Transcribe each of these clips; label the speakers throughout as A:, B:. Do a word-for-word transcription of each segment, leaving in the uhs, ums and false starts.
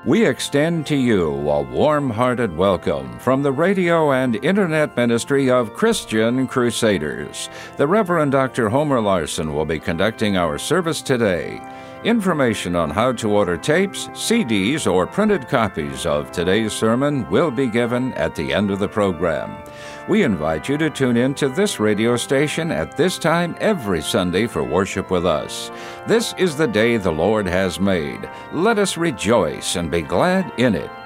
A: We extend to you a warm-hearted welcome from the radio and internet ministry of Christian Crusaders. The Reverend Doctor Homer Larson will be conducting our service today. Information on how to order tapes, C Ds, or printed copies of today's sermon will be given at the end of the program. We invite you to tune in to this radio station at this time every Sunday for worship with us. This is the day the Lord has made. Let us rejoice and be glad in it.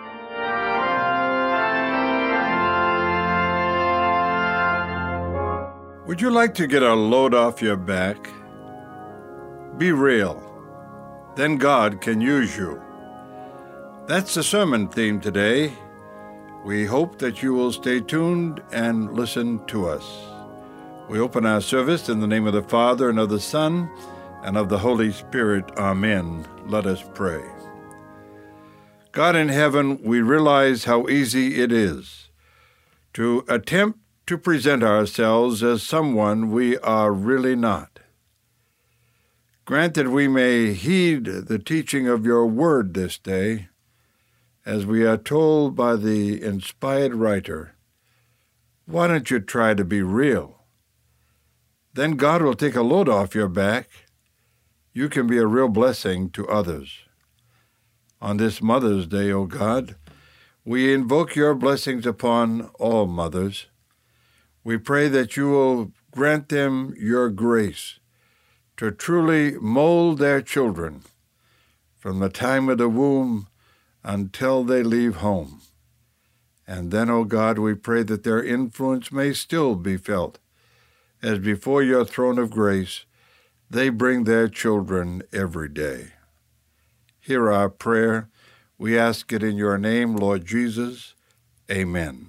B: Would you like to get a load off your back? Be real. Then God can use you. That's the sermon theme today. We hope that you will stay tuned and listen to us. We open our service in the name of the Father, and of the Son, and of the Holy Spirit. Amen. Let us pray. God in heaven, we realize how easy it is to attempt to present ourselves as someone we are really not. Grant that we may heed the teaching of your word this day, as we are told by the inspired writer. Why don't you try to be real? Then God will take a load off your back. You can be a real blessing to others. On this Mother's Day, O God, we invoke your blessings upon all mothers. We pray that you will grant them your grace to truly mold their children from the time of the womb until they leave home. And then, O God, we pray that their influence may still be felt, as before your throne of grace they bring their children every day. Hear our prayer. We ask it in your name, Lord Jesus. Amen.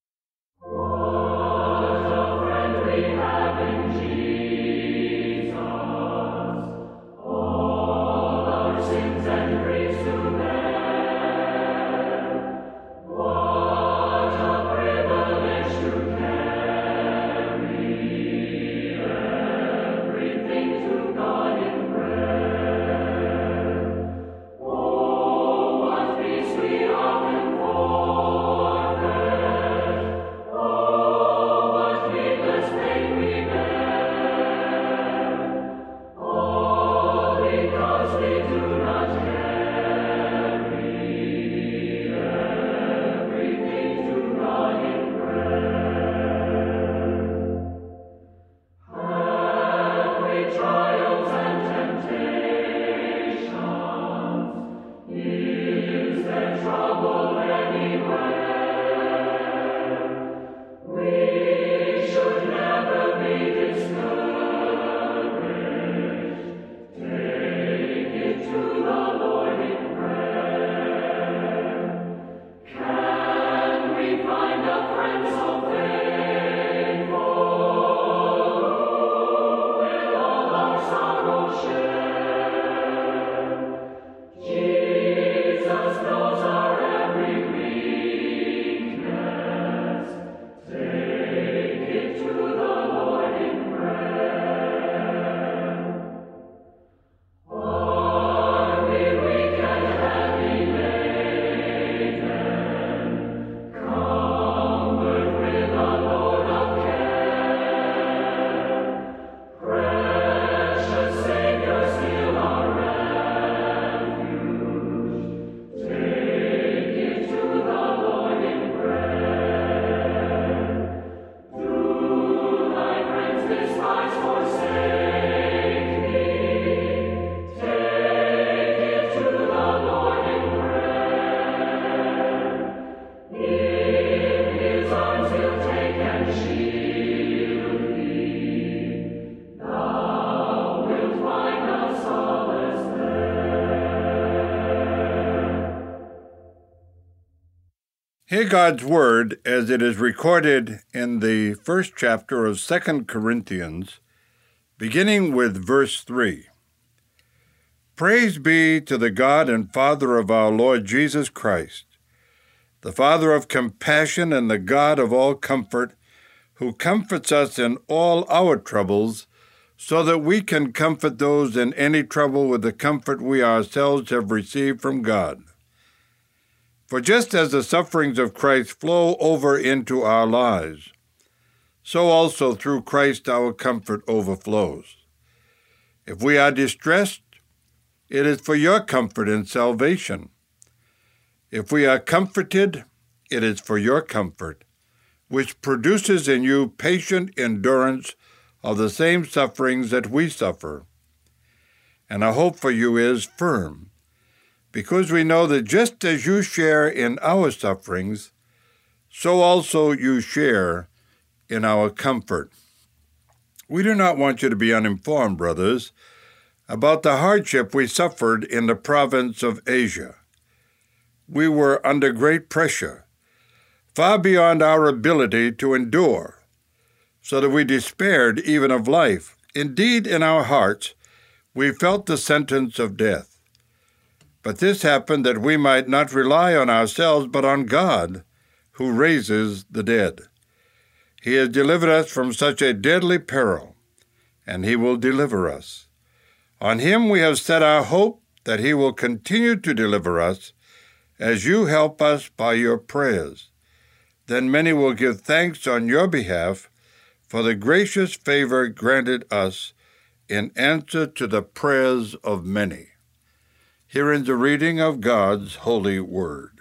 B: Hear God's word as it is recorded in the first chapter of Second Corinthians, beginning with verse three. Praise be to the God and Father of our Lord Jesus Christ, the Father of compassion and the God of all comfort, who comforts us in all our troubles, so that we can comfort those in any trouble with the comfort we ourselves have received from God. For just as the sufferings of Christ flow over into our lives, so also through Christ our comfort overflows. If we are distressed, it is for your comfort and salvation. If we are comforted, it is for your comfort, which produces in you patient endurance of the same sufferings that we suffer. And our hope for you is firm, because we know that just as you share in our sufferings, so also you share in our comfort. We do not want you to be uninformed, brothers, about the hardship we suffered in the province of Asia. We were under great pressure, far beyond our ability to endure, so that we despaired even of life. Indeed, in our hearts, we felt the sentence of death. But this happened that we might not rely on ourselves, but on God, who raises the dead. He has delivered us from such a deadly peril, and he will deliver us. On him we have set our hope that he will continue to deliver us as you help us by your prayers. Then many will give thanks on your behalf for the gracious favor granted us in answer to the prayers of many. Here ends the reading of God's holy word.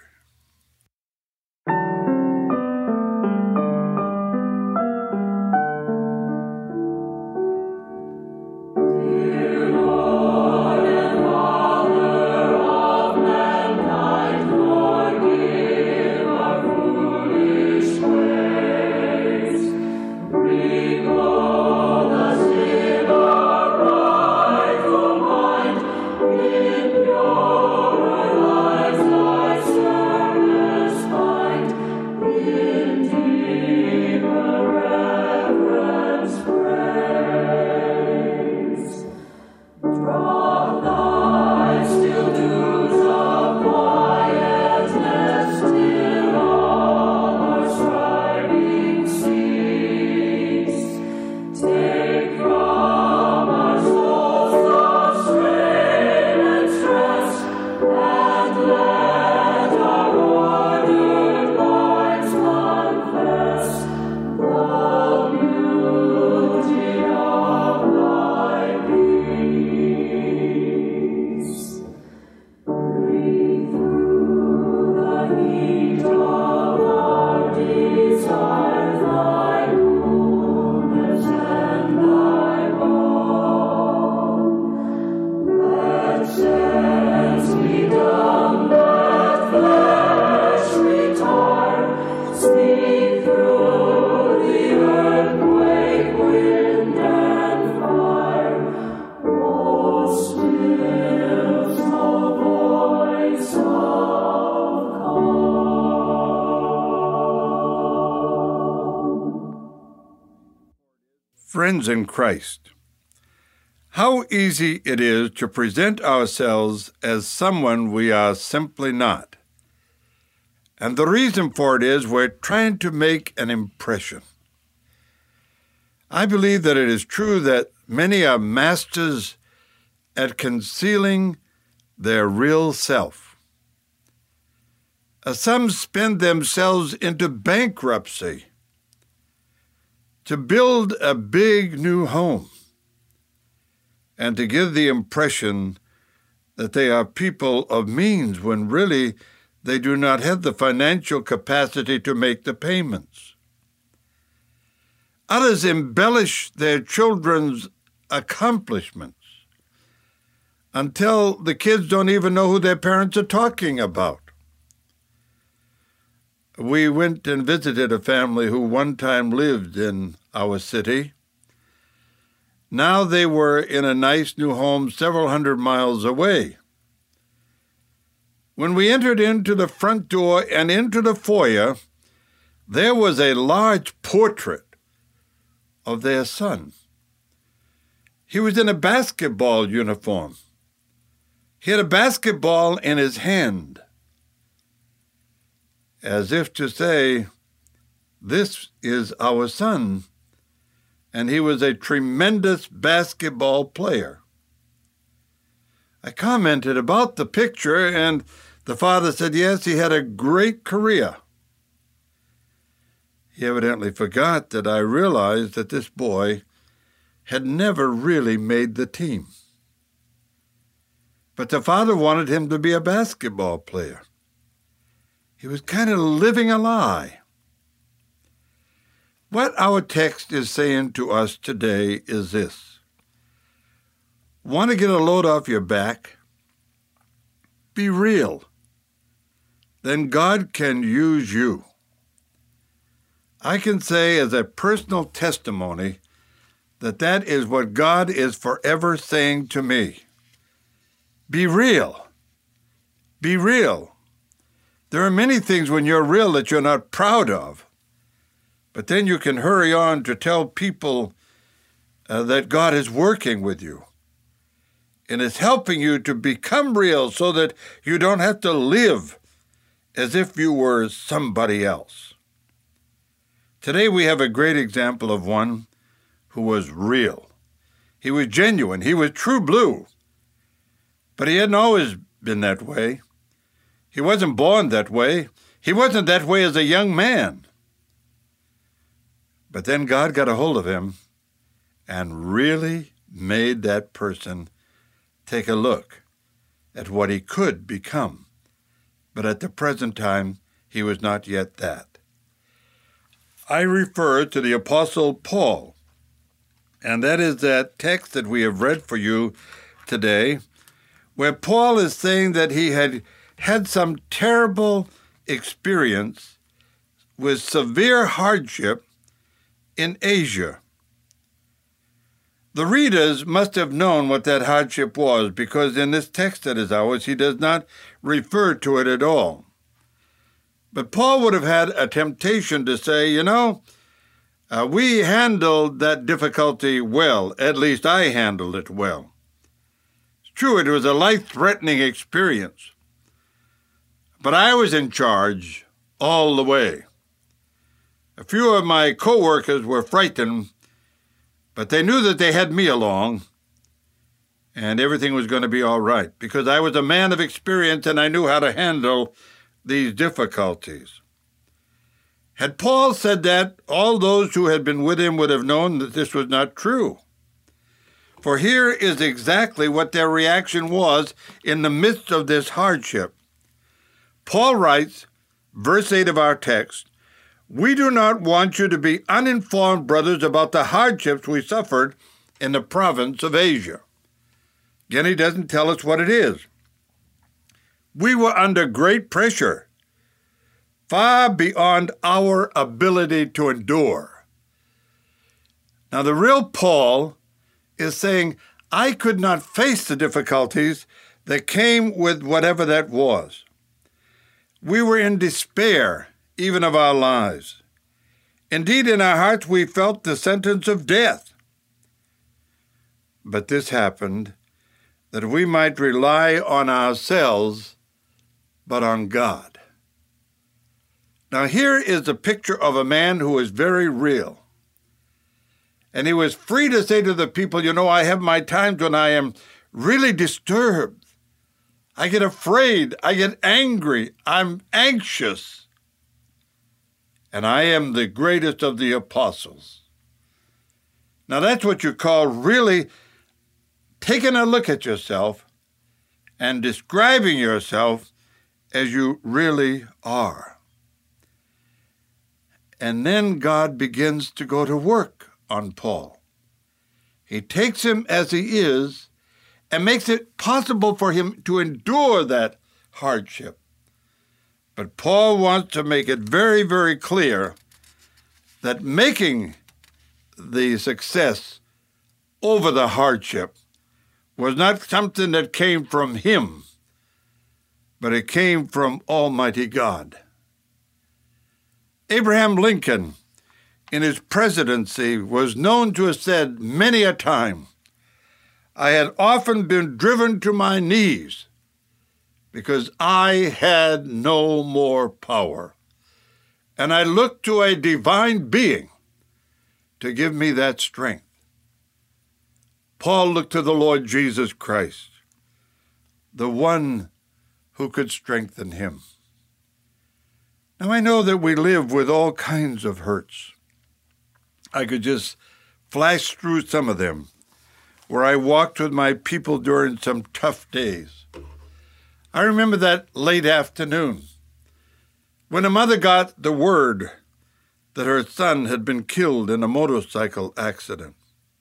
B: Friends in Christ, how easy it is to present ourselves as someone we are simply not. And the reason for it is we're trying to make an impression. I believe that it is true that many are masters at concealing their real self. Some spend themselves into bankruptcy to build a big new home and to give the impression that they are people of means when really they do not have the financial capacity to make the payments. Others embellish their children's accomplishments until the kids don't even know who their parents are talking about. We went and visited a family who one time lived in our city. Now they were in a nice new home several hundred miles away. When we entered into the front door and into the foyer, there was a large portrait of their son. He was in a basketball uniform. He had a basketball in his hand, as if to say, this is our son, and he was a tremendous basketball player. I commented about the picture, and The father said, yes, he had a great career. He evidently forgot that I realized that this boy had never really made the team. But the father wanted him to be a basketball player. He was kind of living a lie. What our text is saying to us today is this. Want to get a load off your back? Be real. Then God can use you. I can say as a personal testimony that that is what God is forever saying to me. Be real. Be real. There are many things when you're real that you're not proud of, but then you can hurry on to tell people uh, that God is working with you and is helping you to become real so that you don't have to live as if you were somebody else. Today we have a great example of one who was real. He was genuine. He was true blue. But he hadn't always been that way. He wasn't born that way. He wasn't that way as a young man. But then God got a hold of him and really made that person take a look at what he could become. But at the present time, he was not yet that. I refer to the Apostle Paul, and that is that text that we have read for you today, where Paul is saying that he had had some terrible experience with severe hardship in Asia. The readers must have known what that hardship was, because in this text that is ours, he does not refer to it at all. But Paul would have had a temptation to say, you know, uh, we handled that difficulty well. At least I handled it well. It's true, it was a life-threatening experience. But I was in charge all the way. A few of my co-workers were frightened, but they knew that they had me along, and everything was going to be all right, because I was a man of experience and I knew how to handle these difficulties. Had Paul said that, all those who had been with him would have known that this was not true. For here is exactly what their reaction was in the midst of this hardship. Paul writes, verse eight of our text, "We do not want you to be uninformed, brothers, about the hardships we suffered in the province of Asia." Again, he doesn't tell us what it is. We were under great pressure, far beyond our ability to endure. Now, the real Paul is saying, I could not face the difficulties that came with whatever that was. We were in despair, even of our lives. Indeed, in our hearts, we felt the sentence of death. But this happened that we might rely on ourselves, but on God. Now, here is a picture of a man who is very real. And he was free to say to the people, you know, I have my times when I am really disturbed. I get afraid. I get angry. I'm anxious. And I am the greatest of the apostles. Now, that's what you call really taking a look at yourself and describing yourself as you really are. And then God begins to go to work on Paul. He takes him as he is and makes it possible for him to endure that hardship. But Paul wants to make it very, very clear that making the success over the hardship was not something that came from him, but it came from Almighty God. Abraham Lincoln, in his presidency, was known to have said many a time, I had often been driven to my knees because I had no more power, and I looked to a divine being to give me that strength. Paul looked to the Lord Jesus Christ, the one who could strengthen him. Now, I know that we live with all kinds of hurts. I could just flash through some of them, where I walked with my people during some tough days. I remember that late afternoon when a mother got the word that her son had been killed in a motorcycle accident.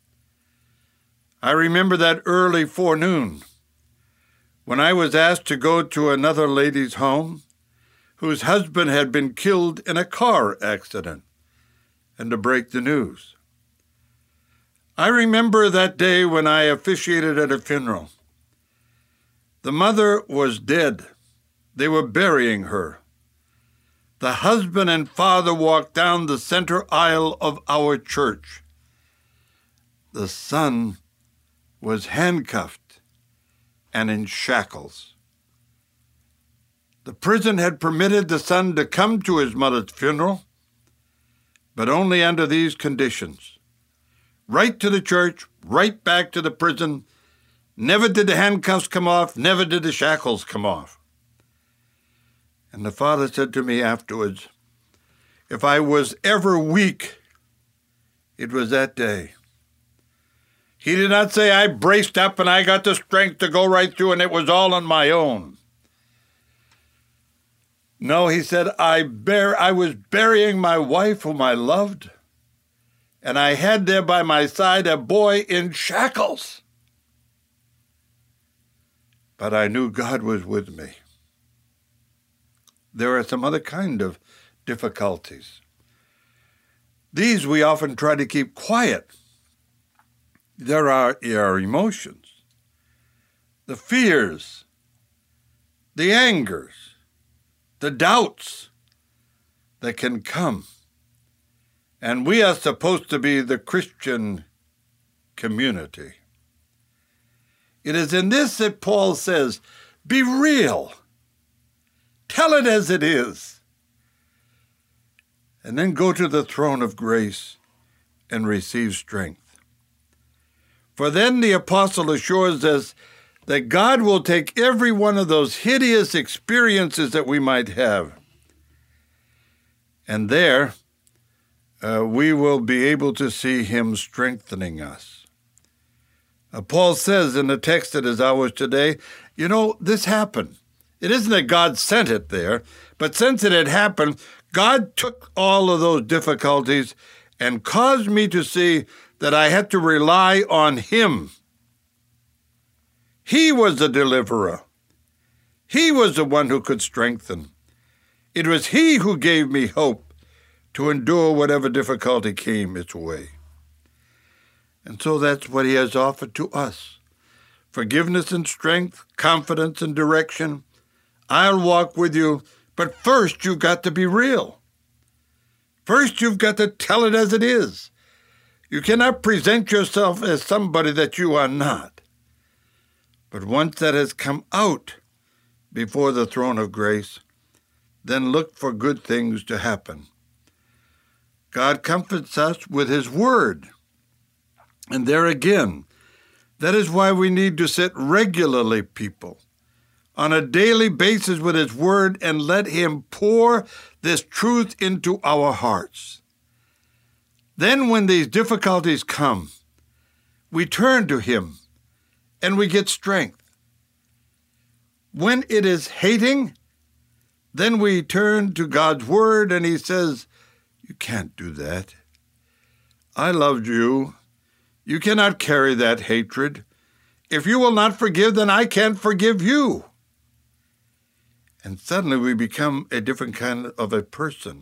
B: I remember that early forenoon when I was asked to go to another lady's home whose husband had been killed in a car accident and to break the news. I remember that day when I officiated at a funeral. The mother was dead. They were burying her. The husband and father walked down the center aisle of our church. The son was handcuffed and in shackles. The prison had permitted the son to come to his mother's funeral, but only under these conditions. Right to the church, right back to the prison. Never did the handcuffs come off, never did the shackles come off. And the father said to me afterwards, if I was ever weak, it was that day. He did not say I braced up and I got the strength to go right through and it was all on my own. No, he said, I bear, I was burying my wife whom I loved, and I had there by my side a boy in shackles. But I knew God was with me. There are some other kind of difficulties. These we often try to keep quiet. There are our emotions, the fears, the angers, the doubts that can come. And we are supposed to be the Christian community. It is in this that Paul says, be real. Tell it as it is. And then go to the throne of grace and receive strength. For then the apostle assures us that God will take every one of those hideous experiences that we might have, and there uh, we will be able to see him strengthening us. Uh, Paul says in the text that is ours today, you know, this happened. It isn't that God sent it there, but since it had happened, God took all of those difficulties and caused me to see that I had to rely on him. He was the deliverer. He was the one who could strengthen. It was he who gave me hope to endure whatever difficulty came its way. And so that's what he has offered to us. Forgiveness and strength, confidence and direction. I'll walk with you, but first you've got to be real. First you've got to tell it as it is. You cannot present yourself as somebody that you are not. But once that has come out before the throne of grace, then look for good things to happen. God comforts us with his word. And there again, that is why we need to sit regularly, people, on a daily basis with his word and let him pour this truth into our hearts. Then when these difficulties come, we turn to him and we get strength. When it is hating, then we turn to God's word and he says, you can't do that. I loved you. You cannot carry that hatred. If you will not forgive, then I can't forgive you. And suddenly we become a different kind of a person.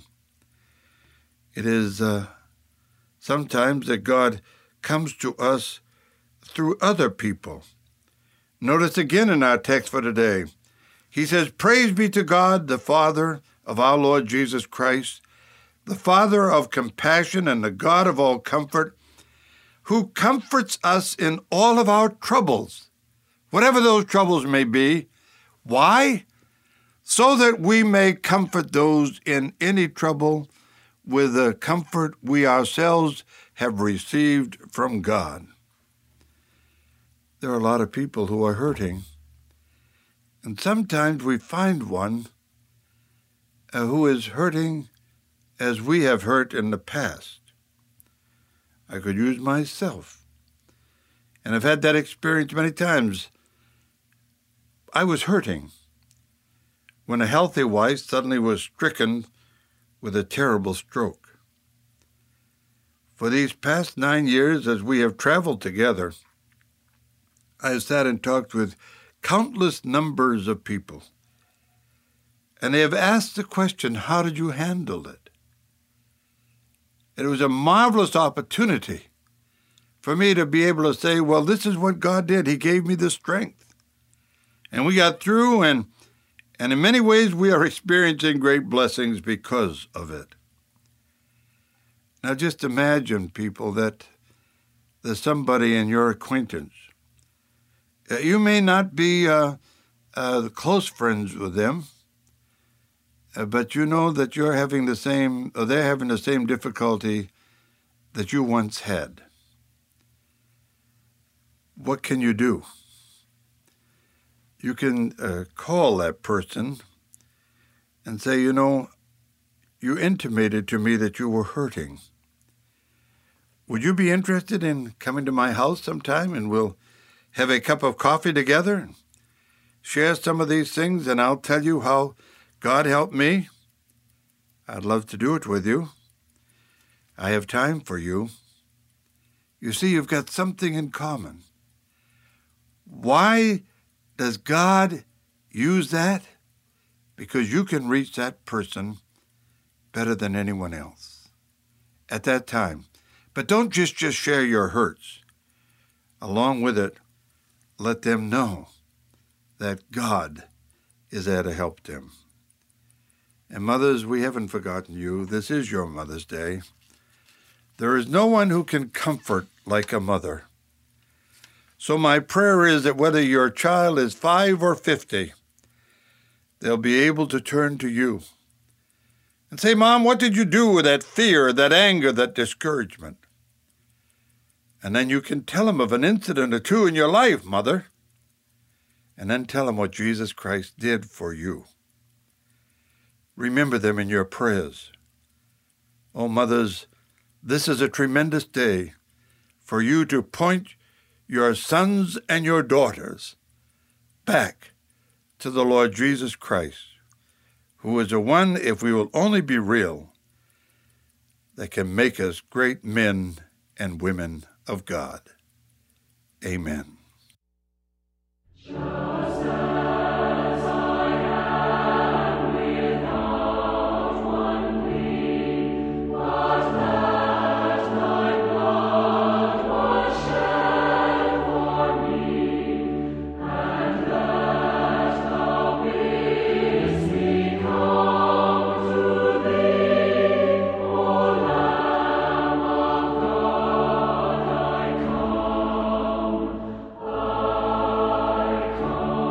B: It is uh, sometimes that God comes to us through other people. Notice again in our text for today, he says, praise be to God, the Father of our Lord Jesus Christ, the Father of compassion and the God of all comfort, who comforts us in all of our troubles, whatever those troubles may be. Why? So that we may comfort those in any trouble with the comfort we ourselves have received from God. There are a lot of people who are hurting, And sometimes we find one uh, who is hurting as we have hurt in the past. I could use myself. And I've had that experience many times. I was hurting when a healthy wife suddenly was stricken with a terrible stroke. For these past nine years, as we have traveled together, I have sat and talked with countless numbers of people, and they have asked the question, how did you handle it? And it was a marvelous opportunity for me to be able to say, well, this is what God did. He gave me the strength. And we got through, and, and in many ways we are experiencing great blessings because of it. Now just imagine, people, that there's somebody in your acquaintance. You may not be uh, uh, close friends with them, uh, but you know that you're having the same, or they're having the same difficulty that you once had. What can you do? You can uh, call that person and say, you know, you intimated to me that you were hurting. Would you be interested in coming to my house sometime, and we'll have a cup of coffee together, share some of these things, and I'll tell you how God helped me? I'd love to do it with you. I have time for you. You see, you've got something in common. Why does God use that? Because you can reach that person better than anyone else at that time. But don't just, just share your hurts. Along with it, let them know that God is there to help them. And mothers, we haven't forgotten you. This is your Mother's Day. There is no one who can comfort like a mother. So my prayer is that whether your child is five or fifty, they'll be able to turn to you and say, Mom, what did you do with that fear, that anger, that discouragement? And then you can tell them of an incident or two in your life, Mother, and then tell them what Jesus Christ did for you. Remember them in your prayers. Oh, mothers, this is a tremendous day for you to point your sons and your daughters back to the Lord Jesus Christ, who is the one, if we will only be real, that can make us great men and women of God. Amen.
C: Come.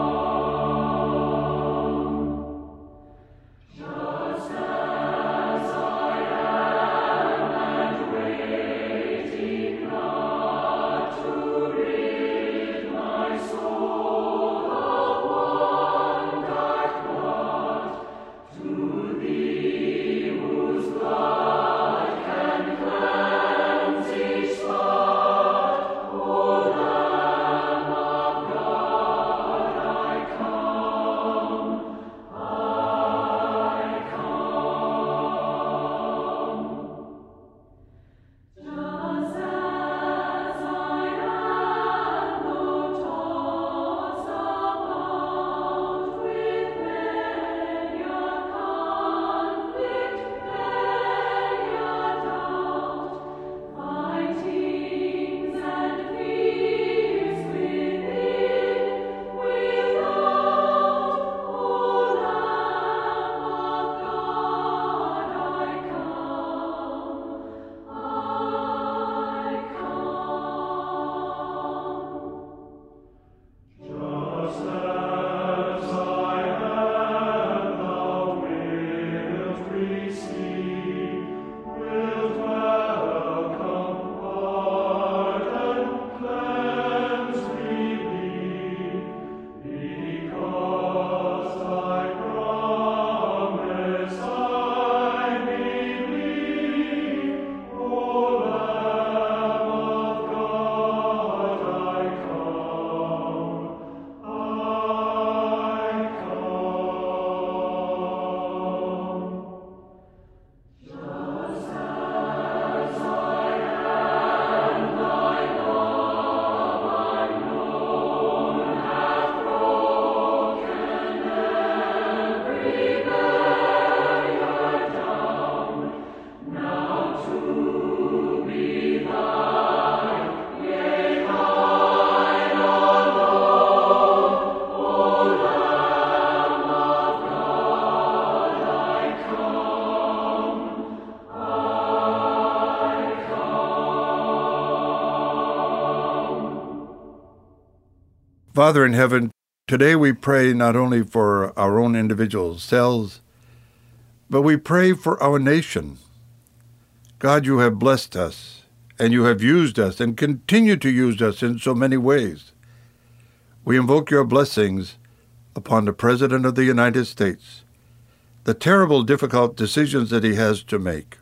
B: Father in heaven, today we pray not only for our own individual selves, but we pray for our nation. God, you have blessed us, and you have used us, and continue to use us in so many ways. We invoke your blessings upon the President of the United States, the terrible, difficult decisions that he has to make.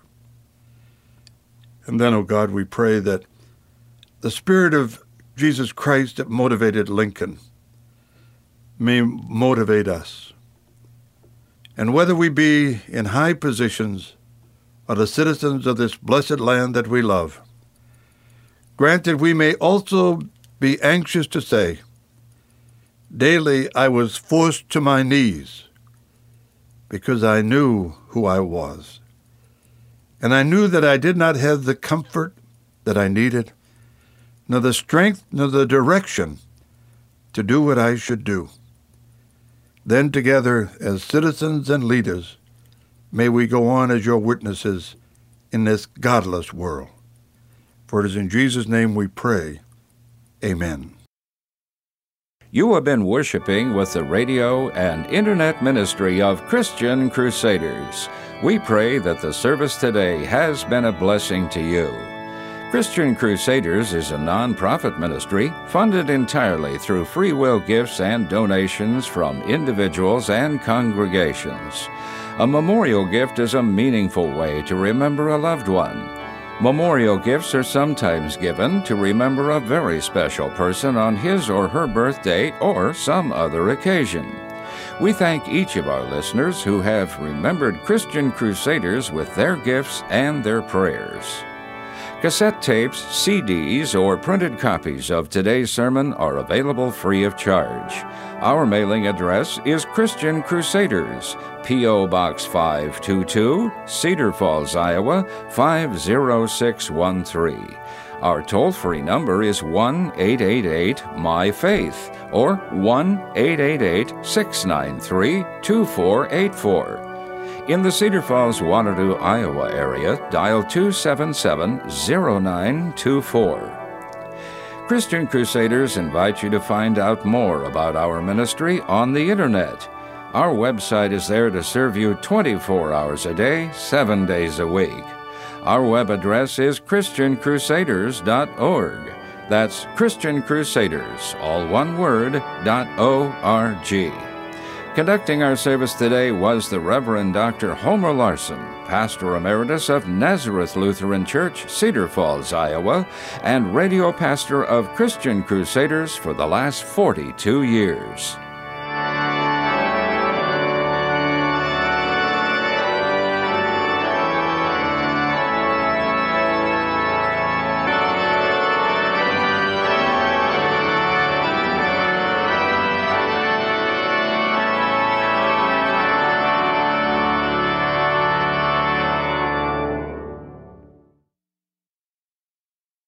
B: And then, oh God, we pray that the Spirit of Jesus Christ that motivated Lincoln may motivate us. And whether we be in high positions or the citizens of this blessed land that we love, grant that we may also be anxious to say, daily I was forced to my knees because I knew who I was. And I knew that I did not have the comfort that I needed, nor the strength, nor the direction to do what I should do. Then together, as citizens and leaders, may we go on as your witnesses in this godless world. For it is in Jesus' name we pray. Amen.
A: You have been worshiping with the radio and internet ministry of Christian Crusaders. We pray that the service today has been a blessing to you. Christian Crusaders is a non-profit ministry funded entirely through free will gifts and donations from individuals and congregations. A memorial gift is a meaningful way to remember a loved one. Memorial gifts are sometimes given to remember a very special person on his or her birthday or some other occasion. We thank each of our listeners who have remembered Christian Crusaders with their gifts and their prayers. Cassette tapes, C Ds, or printed copies of today's sermon are available free of charge. Our mailing address is Christian Crusaders, P O. Box five two two, Cedar Falls, Iowa, five zero six one three. Our toll-free number is one eight eight eight M Y FAITH or one eight eight eight, six nine three, two four eight four. In the Cedar Falls, Wanadoo, Iowa area, dial two seven seven, zero nine two four. Christian Crusaders invite you to find out more about our ministry on the Internet. Our website is there to serve you twenty-four hours a day, seven days a week. Our web address is christian crusaders dot org. That's Christian Crusaders, all one word, dot O R G. Conducting our service today was the Reverend Doctor Homer Larson, Pastor Emeritus of Nazareth Lutheran Church, Cedar Falls, Iowa, and radio pastor of Christian Crusaders for the last forty-two years.